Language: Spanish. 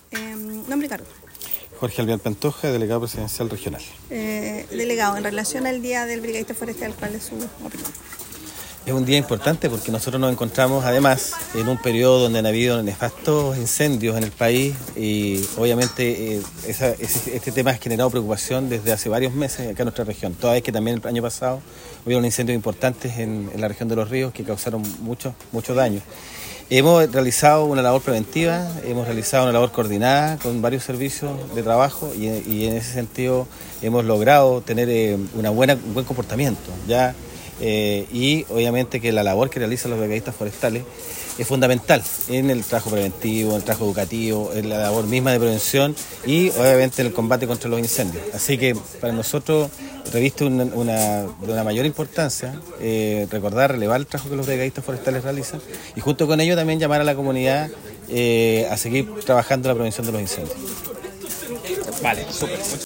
Nombre y cargo. Jorge Albián Pantoja, delegado presidencial regional. Delegado, en relación al Día del Brigadista Forestal, ¿cuál es su opinión? Es un día importante porque nosotros nos encontramos además en un periodo donde han habido nefastos incendios en el país y obviamente este tema ha generado preocupación desde hace varios meses acá en nuestra región. Toda vez que también el año pasado hubieron incendios importantes en la región de Los Ríos que causaron mucho daño. Hemos realizado una labor preventiva, hemos realizado una labor coordinada con varios servicios de trabajo y en ese sentido hemos logrado tener un buen comportamiento. Y obviamente que la labor que realizan los brigadistas forestales es fundamental en el trabajo preventivo, en el trabajo educativo, en la labor misma de prevención y obviamente en el combate contra los incendios. Así que para nosotros reviste de una mayor importancia relevar el trabajo que los brigadistas forestales realizan y junto con ello también llamar a la comunidad a seguir trabajando en la prevención de los incendios. Vale, súper.